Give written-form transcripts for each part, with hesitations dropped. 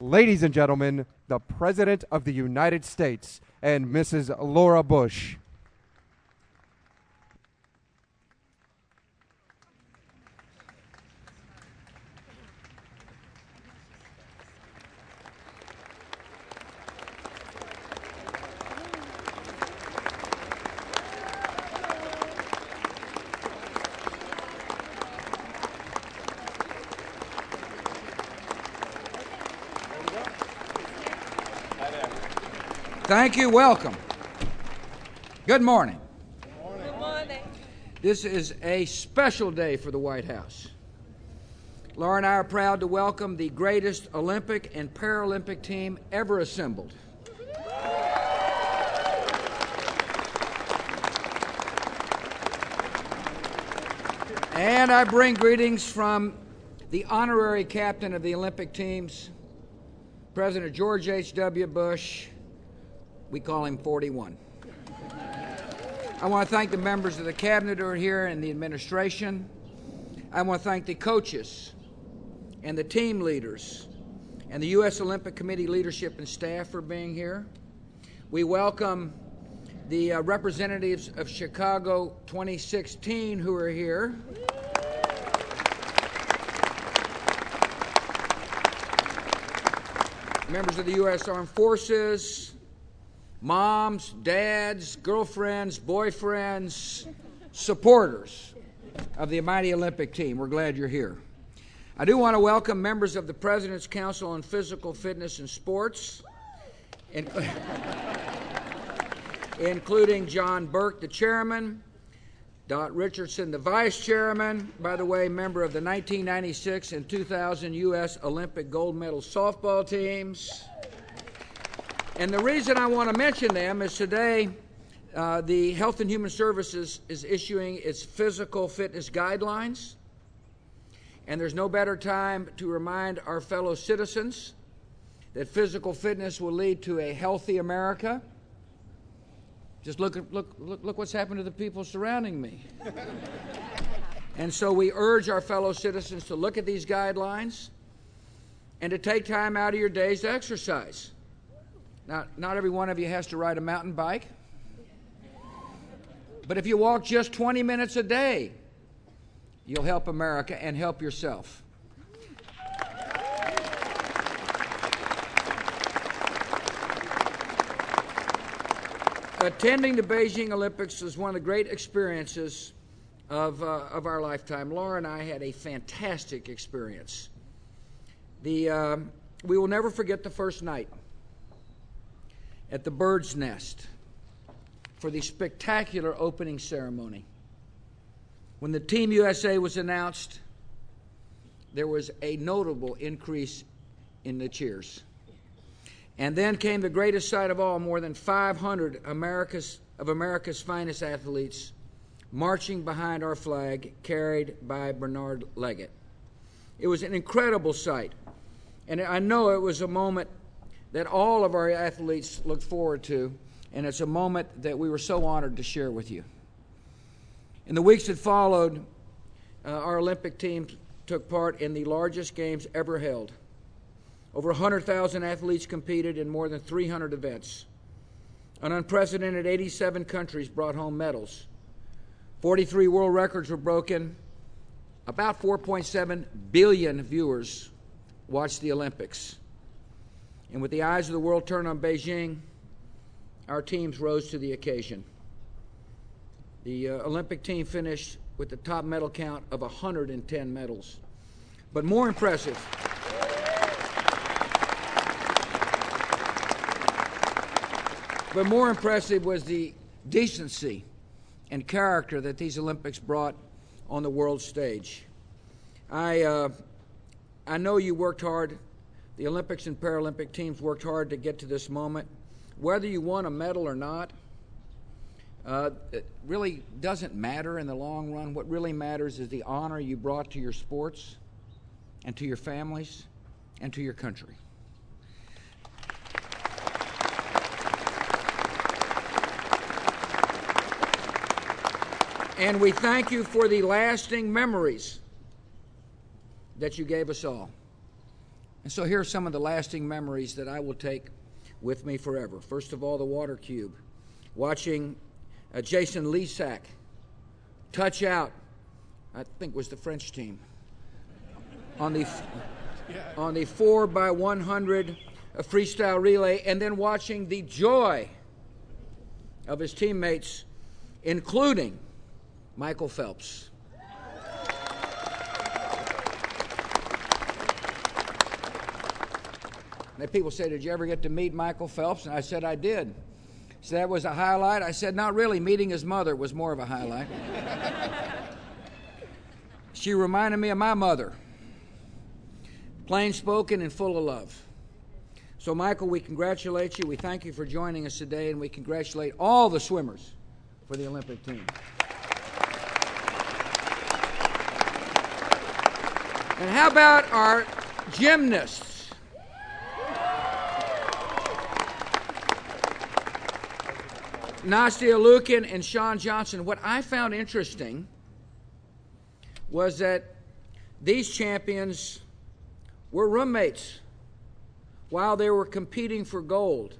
ladies and gentlemen, the President of the United States and Mrs. Laura Bush. Thank you. Welcome. Good morning. Good morning. This is a special day for the White House. Laura and I are proud to welcome the greatest Olympic and Paralympic team ever assembled. And I bring greetings from the honorary captain of the Olympic teams, President George H.W. Bush. We call him 41. I want to thank the members of the cabinet who are here and the administration. I want to thank the coaches and the team leaders and the U.S. Olympic Committee leadership and staff for being here. We welcome the representatives of Chicago 2016 who are here. Members of the U.S. Armed Forces, moms, dads, girlfriends, boyfriends, supporters of the mighty Olympic team. We're glad you're here. I do want to welcome members of the President's Council on Physical Fitness and Sports, including John Burke, the chairman, Dot Richardson, the vice chairman, by the way, member of the 1996 and 2000 U.S. Olympic gold medal softball teams. And the reason I want to mention them is today the Health and Human Services is issuing its physical fitness guidelines. And there's no better time to remind our fellow citizens that physical fitness will lead to a healthy America. Just look what's happened to the people surrounding me. And so we urge our fellow citizens to look at these guidelines and to take time out of your days to exercise. Now, not every one of you has to ride a mountain bike, but if you walk just 20 minutes a day, you'll help America and help yourself. Attending the Beijing Olympics was one of the great experiences of our lifetime. Laura and I had a fantastic experience. We will never forget the first night at the Bird's Nest for the spectacular opening ceremony. When the Team USA was announced, there was a notable increase in the cheers. And then came the greatest sight of all, more than 500 of America's finest athletes marching behind our flag, carried by Bernard Leggett. It was an incredible sight, and I know it was a moment that all of our athletes looked forward to, and it's a moment that we were so honored to share with you. In the weeks that followed, our Olympic team took part in the largest games ever held. Over 100,000 athletes competed in more than 300 events. An unprecedented 87 countries brought home medals. 43 world records were broken. About 4.7 billion viewers watched the Olympics. And with the eyes of the world turned on Beijing, our teams rose to the occasion. The Olympic team finished with the top medal count of 110 medals. But more impressive was the decency and character that these Olympics brought on the world stage. I know you worked hard. The Olympics and Paralympic teams worked hard to get to this moment. Whether you won a medal or not, it really doesn't matter in the long run. What really matters is the honor you brought to your sports and to your families and to your country. And we thank you for the lasting memories that you gave us all. And so here are some of the lasting memories that I will take with me forever. First of all, the water cube. Watching Jason Lesac touch out, I think it was the French team, on the 4x100 freestyle relay, and then watching the joy of his teammates, including Michael Phelps. And people say, did you ever get to meet Michael Phelps? And I said, I did. So that was a highlight. I said, not really. Meeting his mother was more of a highlight. She reminded me of my mother. Plain spoken and full of love. So, Michael, we congratulate you. We thank you for joining us today, and we congratulate all the swimmers for the Olympic team. And how about our gymnasts? Nastia Lukin and Shawn Johnson. What I found interesting was that these champions were roommates while they were competing for gold.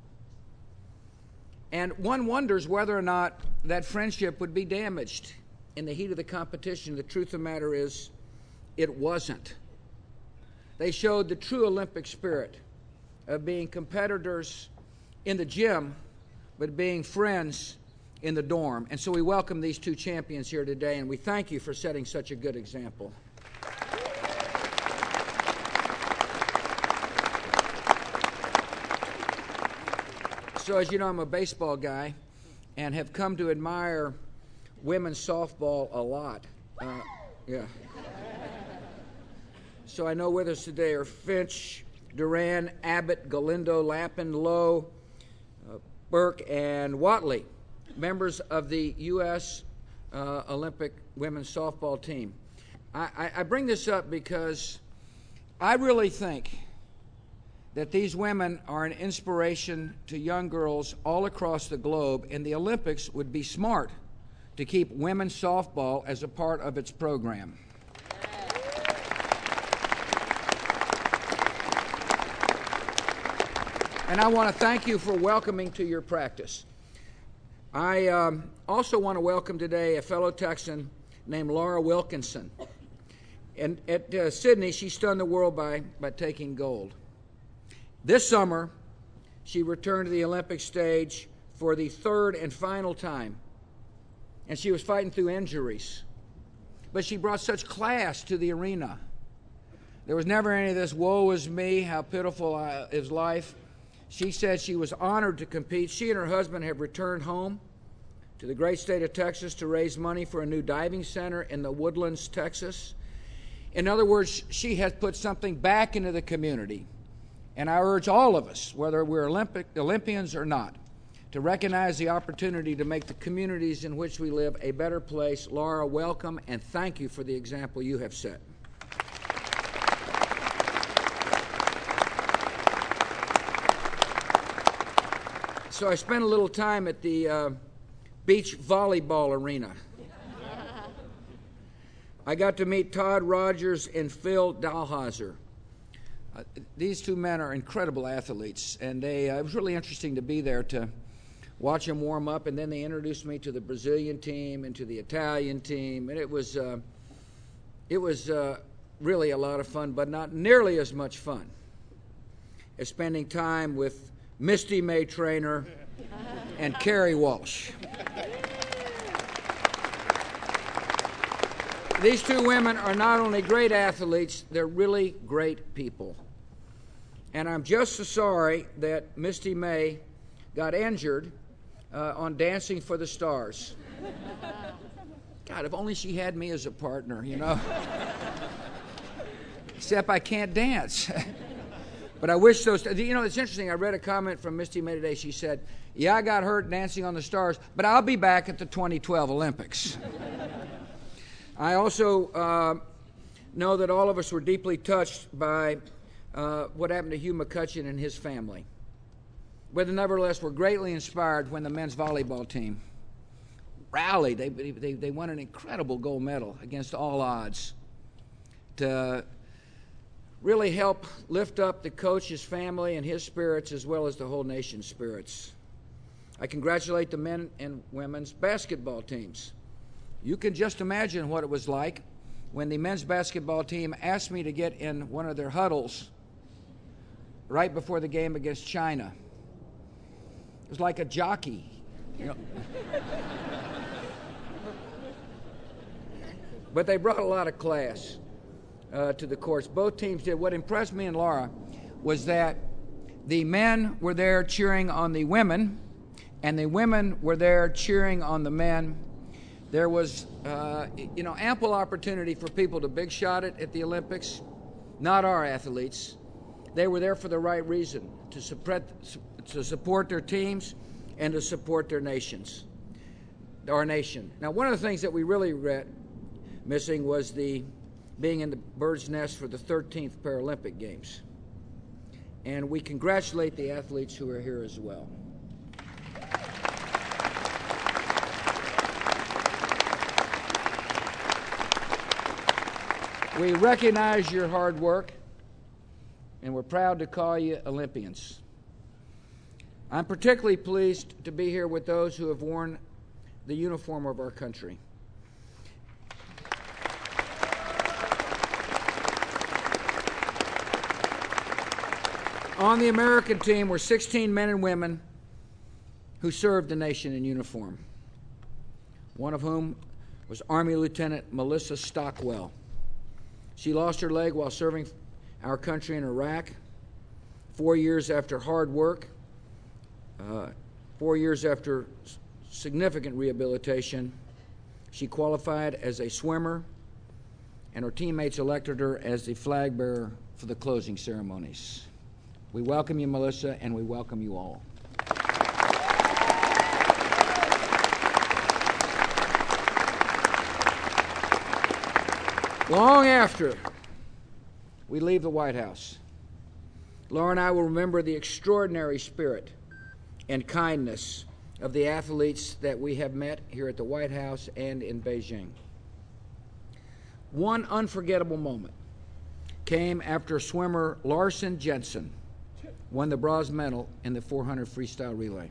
And one wonders whether or not that friendship would be damaged in the heat of the competition. The truth of the matter is, it wasn't. They showed the true Olympic spirit of being competitors in the gym, but being friends in the dorm. And so we welcome these two champions here today, and we thank you for setting such a good example. So as you know, I'm a baseball guy and have come to admire women's softball a lot. So I know with us today are Finch, Duran, Abbott, Galindo, Lappin, Lowe, Burke, and Watley, members of the U.S. Olympic women's softball team. I bring this up because I really think that these women are an inspiration to young girls all across the globe, and the Olympics would be smart to keep women's softball as a part of its program. And I want to thank you for welcoming to your practice. I also want to welcome today a fellow Texan named Laura Wilkinson. And at Sydney, she stunned the world by taking gold. This summer, she returned to the Olympic stage for the third and final time. And she was fighting through injuries. But she brought such class to the arena. There was never any of this, woe is me, how pitiful is life. She said she was honored to compete. She and her husband have returned home to the great state of Texas to raise money for a new diving center in the Woodlands, Texas. In other words, she has put something back into the community. And I urge all of us, whether we're Olympians or not, to recognize the opportunity to make the communities in which we live a better place. Laura, welcome, and thank you for the example you have set. So I spent a little time at the beach volleyball arena. I got to meet Todd Rogers and Phil Dalhausser. These two men are incredible athletes, and it was really interesting to be there to watch them warm up, and then they introduced me to the Brazilian team and to the Italian team, and it was really a lot of fun, but not nearly as much fun as spending time with Misty May Traynor and Kerry Walsh. These two women are not only great athletes, they're really great people. And I'm just so sorry that Misty May got injured on Dancing for the Stars. God, if only she had me as a partner, you know. Except I can't dance. But I wish those, you know, it's interesting. I read a comment from Misty May today. She said, yeah, I got hurt dancing on the stars, but I'll be back at the 2012 Olympics. I also know that all of us were deeply touched by what happened to Hugh McCutcheon and his family. But nevertheless, we're greatly inspired when the men's volleyball team rallied. They won an incredible gold medal against all odds to really help lift up the coach, his family, and his spirits, as well as the whole nation's spirits. I congratulate the men and women's basketball teams. You can just imagine what it was like when the men's basketball team asked me to get in one of their huddles right before the game against China. It was like a jockey, you know. But they brought a lot of class to the courts. Both teams did. What impressed me and Laura was that the men were there cheering on the women, and the women were there cheering on the men. There was, ample opportunity for people to big shot it at the Olympics. Not our athletes. They were there for the right reason, to support their teams and to support their nations, our nation. Now, one of the things that we really missing was being in the bird's nest for the 13th Paralympic Games. And we congratulate the athletes who are here as well. We recognize your hard work, and we're proud to call you Olympians. I'm particularly pleased to be here with those who have worn the uniform of our country. On the American team were 16 men and women who served the nation in uniform, one of whom was Army Lieutenant Melissa Stockwell. She lost her leg while serving our country in Iraq. 4 years after hard work, 4 years after significant rehabilitation, she qualified as a swimmer, and her teammates elected her as the flag bearer for the closing ceremonies. We welcome you, Melissa, and we welcome you all. Long after we leave the White House, Laura and I will remember the extraordinary spirit and kindness of the athletes that we have met here at the White House and in Beijing. One unforgettable moment came after swimmer Larson Jensen won the bronze medal in the 400 freestyle relay.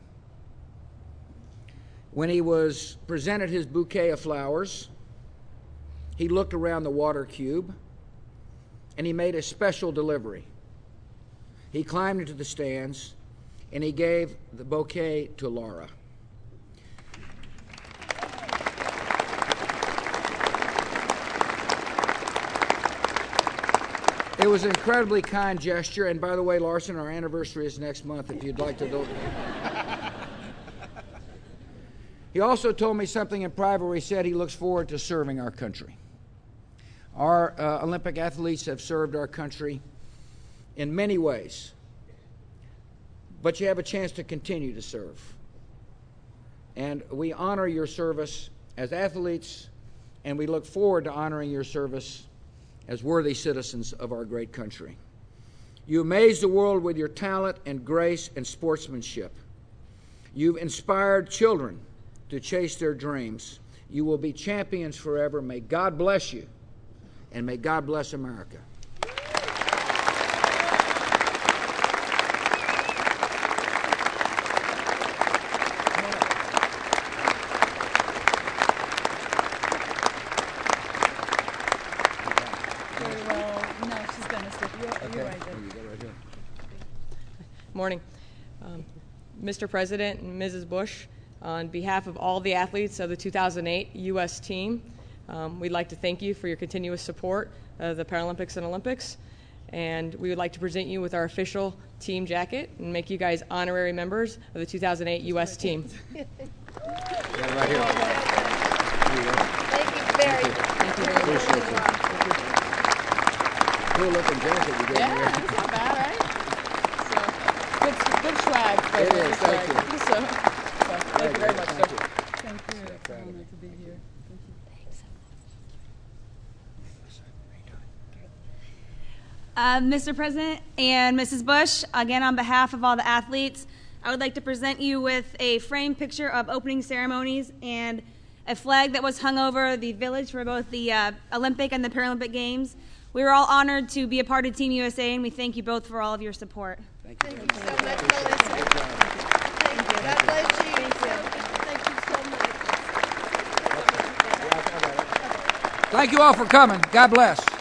When he was presented his bouquet of flowers, he looked around the water cube and he made a special delivery. He climbed into the stands and he gave the bouquet to Laura. It was an incredibly kind gesture, and by the way, Larson, our anniversary is next month if you'd like to do it. He also told me something in private where he said he looks forward to serving our country. Our Olympic athletes have served our country in many ways, but you have a chance to continue to serve. And we honor your service as athletes, and we look forward to honoring your service as worthy citizens of our great country. You amaze the world with your talent and grace and sportsmanship. You've inspired children to chase their dreams. You will be champions forever. May God bless you, and may God bless America. Morning. Mr. President and Mrs. Bush, on behalf of all the athletes of the 2008 U.S. team, we'd like to thank you for your continuous support of the Paralympics and Olympics, and we would like to present you with our official team jacket and make you guys honorary members of the 2008 U.S. team. Yeah, right here. Thank you very much. Thank you very much. Cool looking jacket you got Yeah, here. that's not bad, right? So, good swag. It is, thank you. So, thank you very much, sir. Thank you. Thank you. It's an honor to be here. Thank you. Mr. President and Mrs. Bush, again on behalf of all the athletes, I would like to present you with a framed picture of opening ceremonies and a flag that was hung over the village for both the Olympic and the Paralympic Games. We were all honored to be a part of Team USA, and we thank you both for all of your support. Thank you. Thank you so much, Melissa. Thank you. God bless you. Thank you so much. Thank you all for coming. God bless.